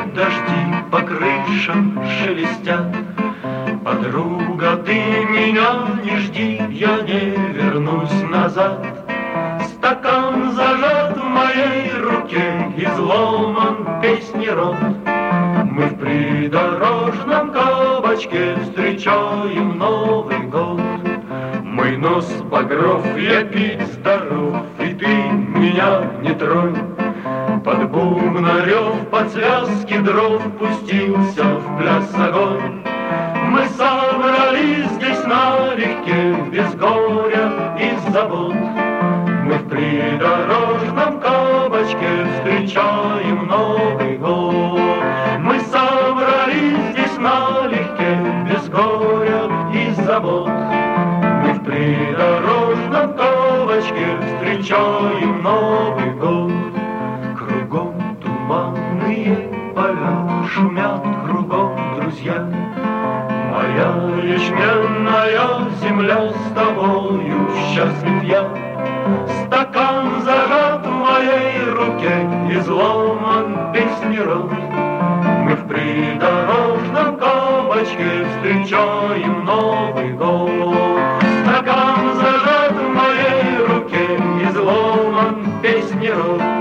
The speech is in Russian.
дожди по крышам шелестят. Подруга, ты меня не жди, я не вернусь назад. Стакан зажат в моей руке, изломан песни рот. Мы в придорожном кабачке встречаем Новый год. Мой нос багров, я пить здоров, и ты меня не тронь. Под бубнарев, под связки дров пустился в пляс огонь. Мы собрались здесь налегке, без горя и забот. Мы в придорожном кабачке встречаем Новый год. Мы собрались здесь налегке, без горя и забот. Мы в придорожном кабачке встречаем Новый год. Кругом туманные поля, шумят кругом друзья. Моя ячменная земля, с тобою счастлив я. Стакан зажат в моей руке, изломан песни рот. Мы в придорожном кабачке встречаем Новый год. Стакан зажат в моей руке, изломан песни рот.